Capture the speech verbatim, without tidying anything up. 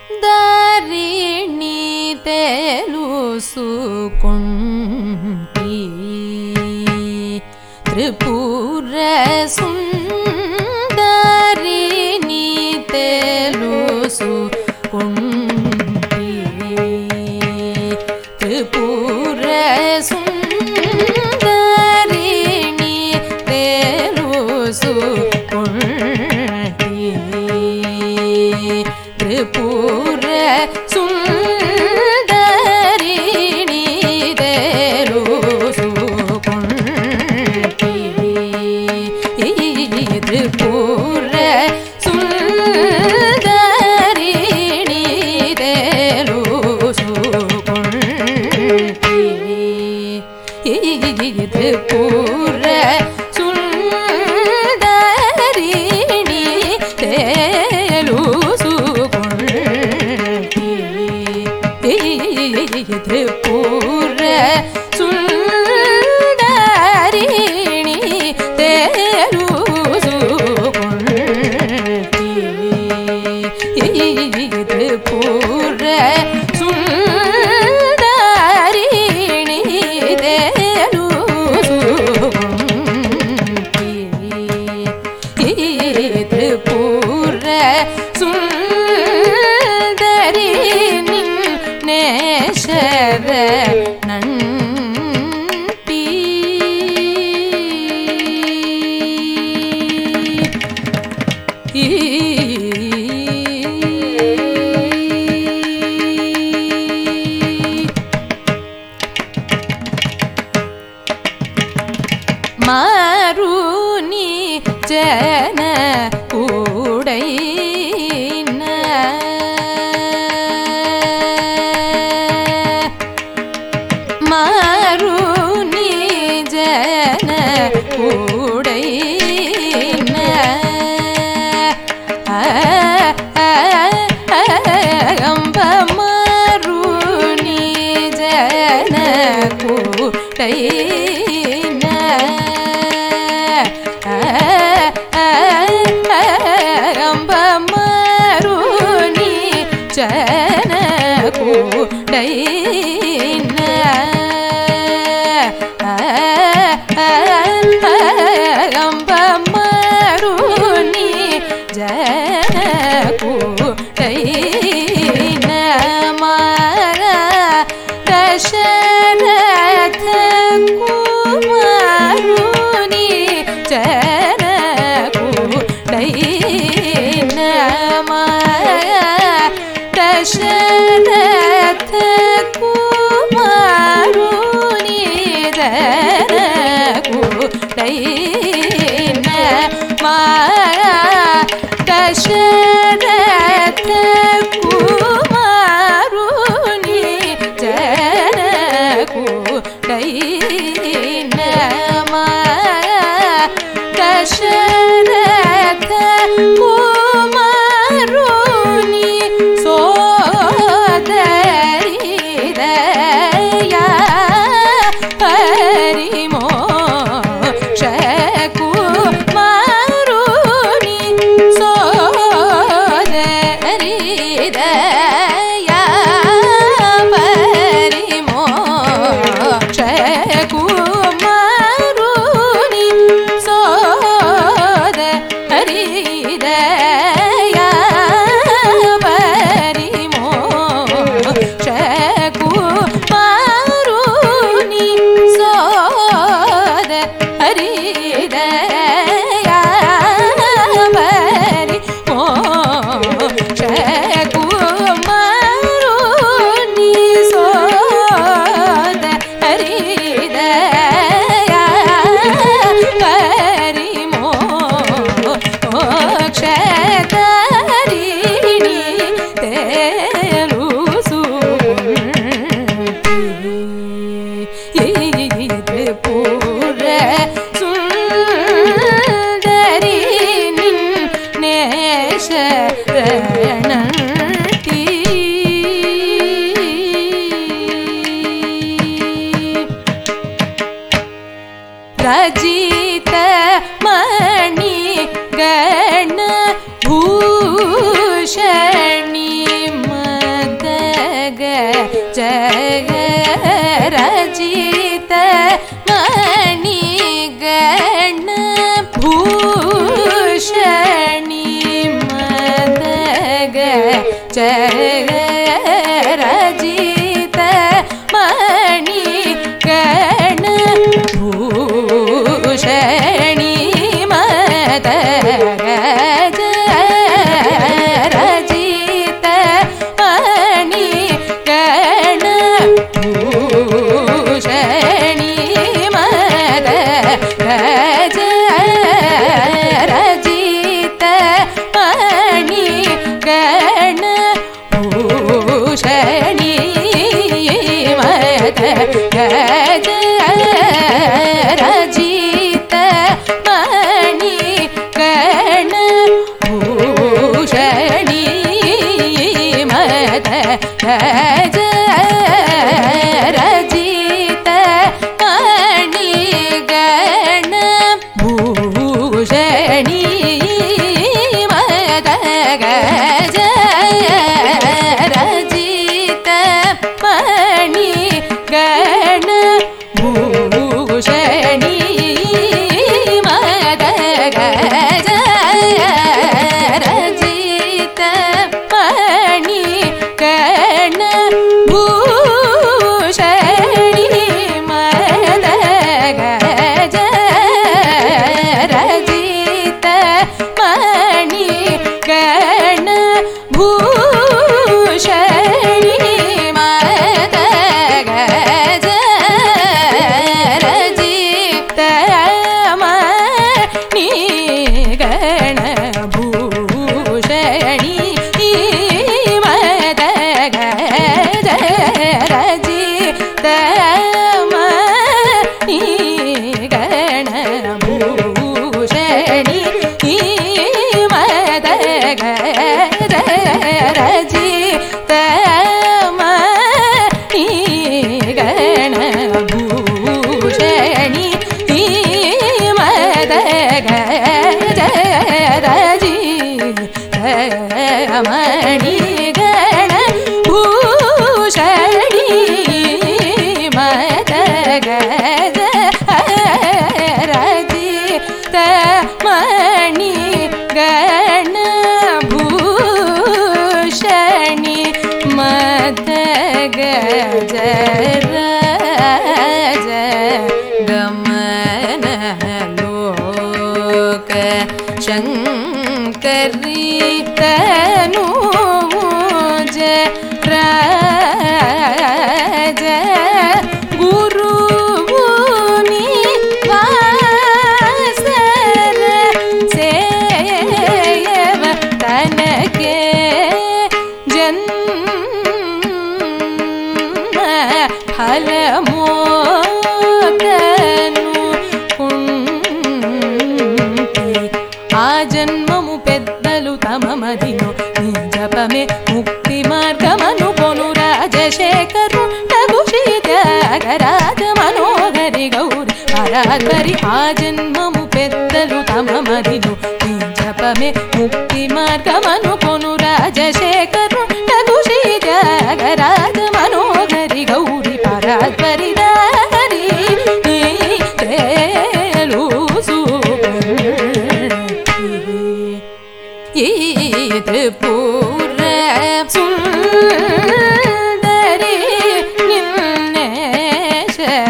ದಾರಿಣಿ ತೆಲುಸುಕೊಂಡಿ ತ್ರಿಪುರ ಸುಂದರಿಣಿ ತೆಲುಸುಕೊಂಡಿ ತ್ರಿಪುರ ಸುಂದರಿಣಿ ತೆಲುಸುಕೊಂಡಿ ತ್ರಿಪುರ ಸುಂದರಿಣಿ ತೆಲುಸುಕೊಂಡಿ ತ್ರಿಪುರ ಸುಂದರಿಣಿ ತೆಲುಸುಕೊಂಡಿ ತ್ರಿಪುರ ಸುಂದರಿಣಿ ತೆಲುಸುಕೊಂಡಿ ತ್ರಿಪುರ ಸುಂದರಿಣಿ ತೆಲುಸುಕೊಂಡಿ ತ್ರಿಪುರ ಸುಂದರಿಣಿ ತೆಲುಸುಕೊಂಡಿ ತ್ರಿಪುರ ಸುಂದರಿಣಿ ನೇಶರ ನಂಟಿ ಮಾರುನಿ ಜನ ಕೂಡೈನ ಮಾರುನಿ ಜನ ಕೂಡೈನ ಅಂಬ ಮಾರುನಿ ಜನ ಕೂಡೈನ ಅಂಬ ಮಾರುನಿ ಜನ ಕೂಡೈನ ಅಂಬ ಮಾರುನಿ ಜನ ಕೂಡೈನ ಮಾರ ದಶರಥ ಕುಮಾರುನಿ ಜನ ಕೂಡೈನ ಮಾರ ದಶರಥ ಕುಮಾರುನಿ ಜನ ಕೂಡೈನ ಮಾರ ದಶರಥ ಕುಮಾರುನಿ ಜನ ಕೂಡೈನ ಮಾರ ದಶರಥ ಕುಮಾರುನಿ ಸೋದರಿ ದಯಾ ಪರಿಮೋಕ್ಷ ಕುಮಾರುನಿ ಸೋದರಿ ದಯಾ ಪರಿಮೋಕ್ಷ ಕುಮಾರುನಿ ಸೋದರಿ ದಯಾ ಪರಿಮೋಕ್ಷ ಕುಮಾರುನಿ ಸೋದರಿ ದಯಾ ಪರಿಮೋಕ್ಷ ಕುಮಾರುನಿ ಸೋದರಿ ದಯಾ ಪರಿಮೋಕ್ಷ ತರಿಣಿ ತೆಲುಸುಕೊಂಡಿ ತ್ರಿಪುರ ಸುಂದರಿಣಿ ನೇಶರ ನಂಟಿ ರಜಿತ ಮಣಿ ಗಣ ಭೂಷಣಿ ಮ ரஜித மணி கண பூஷணி மத கஜ ரஜித மணி கண பூஷணி மத கஜ ரஜித மணி கண பூஷணி மத கஜ ரஜித மணி கண பூஷணி மத கஜ ரஜித மணி கண பூஷணி மத கஜ ரஜித மணி கண பூஷணி மத கஜ ரஜித மணி கண பூஷணி மத கஜ ரஜித மணி கண பூஷணி மத கஜ ரஜித மணி கண பூஷணி மத கஜ ரஜித மணி கண பூஷணி மத கஜ ரஜித மணி கண பூஷணி மத கஜ ரஜித மணி கண பூஷணி மத கஜ ரஜித மணி கண பூஷணி மத கஜ ராஜ கமன லோக சங்கரி தனுஜ ராஜ குரு வாசர சேவ தனகே ஜன்ಮ ఫలమోకను కుంటి ఆ జన్మము పెద్దలు తమ మదిలో నీ జపమే ముక్తి మార్గమను కొను రాజశేఖరు నగు శ్రీత్యాగరాజ మనోహరి గౌరి పరాత్పరి ఆ జన్మము పెద్దలు తమ మదిలో నీ జపమే ముక్తి మార్గమను కొను రాజశేఖరు నగు శ్రీత్యాగరాజ మనోహరి గౌరి పరాత్పరి దారి இது பூர சுந்தரி நின்னேஷ